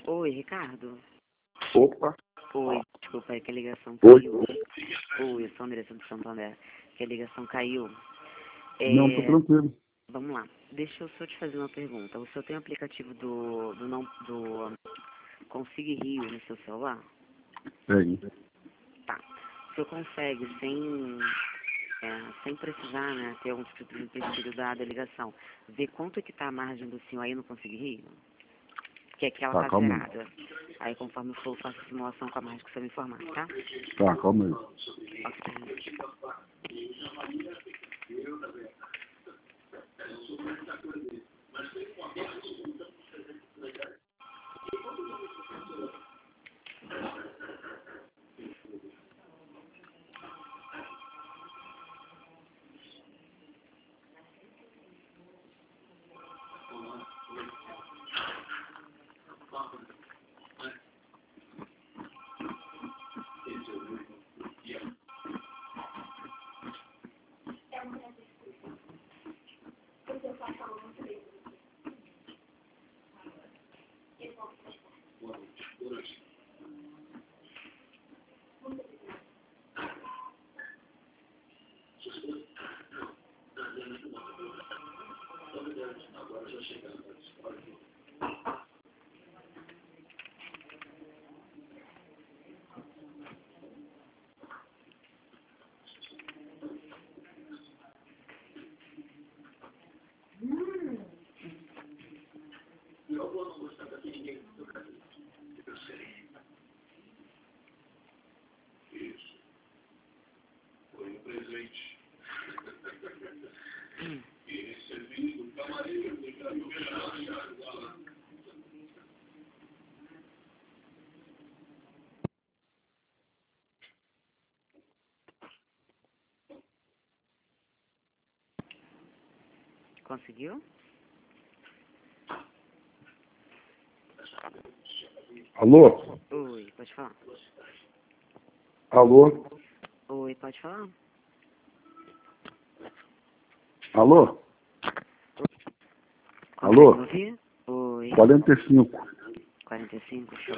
Oi, Ricardo. Opa. Oi, desculpa, é que a ligação Oi. caiu. Oi, eu sou a Andressa do Santander. Que a ligação caiu. Não, tô tranquilo. Vamos lá. Deixa eu só te fazer uma pergunta. O senhor tem o aplicativo do Consigue Rio no seu celular? Tem. Tá. O senhor consegue, sem precisar, né, ter algum tipo de empecilho da ligação, ver quanto é que tá a margem do senhor aí no Consigue Rio? Que é que ela Tá, tá calma aí. zerada. Aí conforme for, eu faço a simulação com a margem que você me informar, tá? Tá, calma aí. Ok. Conseguiu? Alô? Oi, pode falar. Alô? Oi, pode falar. Alô? Consegue Alô? me ouvir? Oi. 45. 45, show.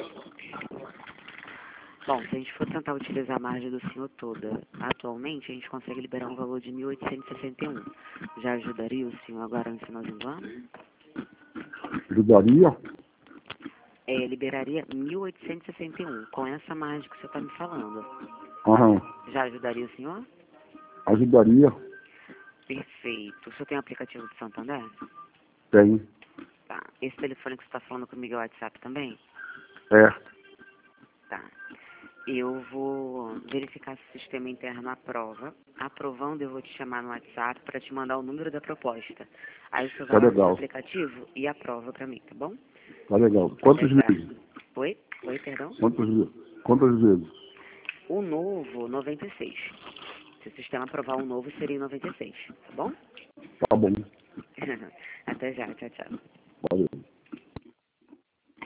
Bom, se a gente for tentar utilizar a margem do senhor toda, atualmente a gente consegue liberar um valor de 1.861. Já ajudaria o senhor agora no finalzinho do ano? Ajudaria? Liberaria 1.861, com essa margem que o senhor está me falando. Aham. Já ajudaria o senhor? Ajudaria? Perfeito. O senhor tem o aplicativo do Santander? Tem. Tá. Esse telefone que você está falando comigo é o WhatsApp também? É. Tá. Eu vou verificar se o sistema interno aprova. Aprovando, eu vou te chamar no WhatsApp para te mandar o número da proposta. Aí o senhor Tá vai lá no legal. aplicativo e aprova para mim, tá bom? Tá legal. Quantas Até já. vezes? Oi? Oi, perdão? Quantas vezes? Quantas vezes? O novo, 96. Se o sistema aprovar um novo, seria 96, tá bom? Tá bom. Até já, tchau, tchau. Valeu.